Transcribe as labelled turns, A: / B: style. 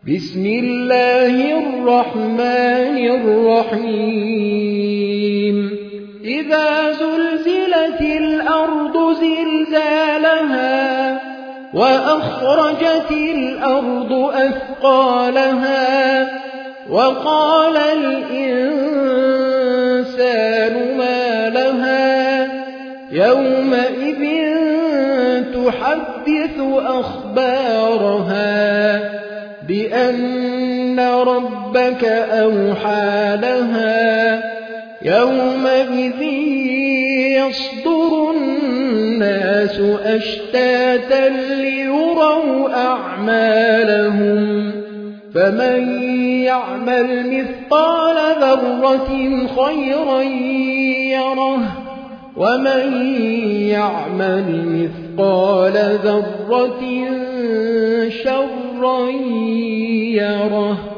A: بسم الله الرحمن الرحيم إذا زلزلت الأرض زلزالها وأخرجت الأرض أثقالها وقال الإنسان ما لها يومئذ تحدث أخبارها بأن ربك أوحى لها يومئذ يصدر الناس أشتاتا ليروا أعمالهم فمن يعمل مثقال ذرة خيرا يره ومن يعمل مثقال ذرة شرا يره.